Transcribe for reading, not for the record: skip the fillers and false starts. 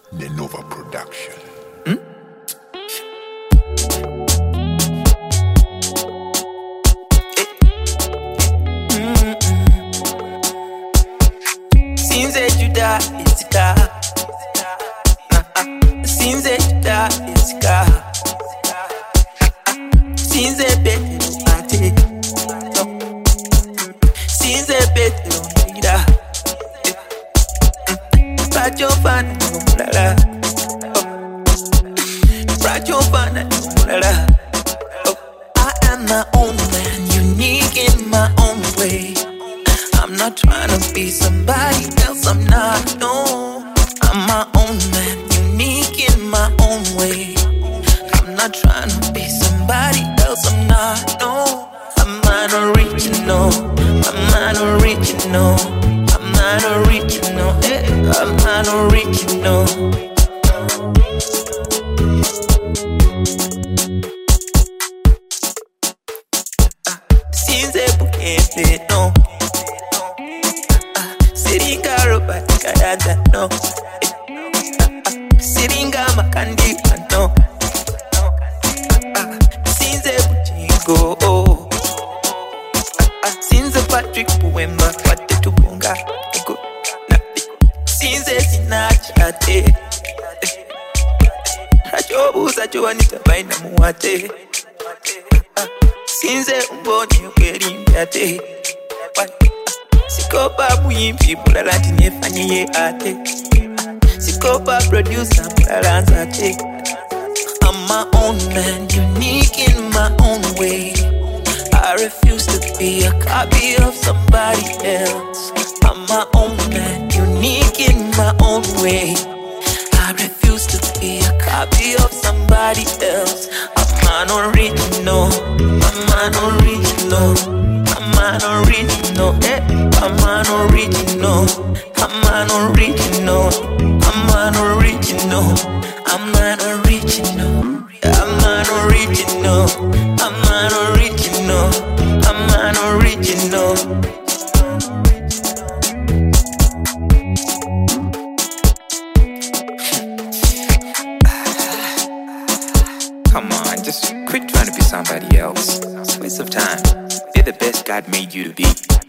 Nenova Production. Since Judah is God. Since Judah is God. Since Ate. Since Ida. Rajo Fan Mulala. Rajo Fan Mulala. I am my own man, unique in my own way. I'm not trying to be somebody else, I'm not, no. I'm my own man, unique in my own way. I'm not trying to be somebody else, I'm not, no. I'm not original, I'm not original. I'm not original, I'm not original. Since I no. Siringa robot kayada no. Siringa makandi no. Since Buchingo oh. Since Patrick Puemba wate tubunga. Since Sinachate. Rajo uza Joanita baina muate. Since Umboni Kerimbiate. Sikopa muimpi mulalati nefanye ate. Sikopa producer mulalanza te. I'm my own man, unique in my own way. I refuse to be a copy of somebody else. I'm my own man, unique in my own way. I refuse to be a copy of somebody else. I'm an original, I'm an original. I'm an original, I'm an original. I'm an original, I'm an original. I'm an original, I'm an original. I'm an original, I'm an original. Come on, just quit trying to be somebody else. It's a waste of time. You're the best God made you to be.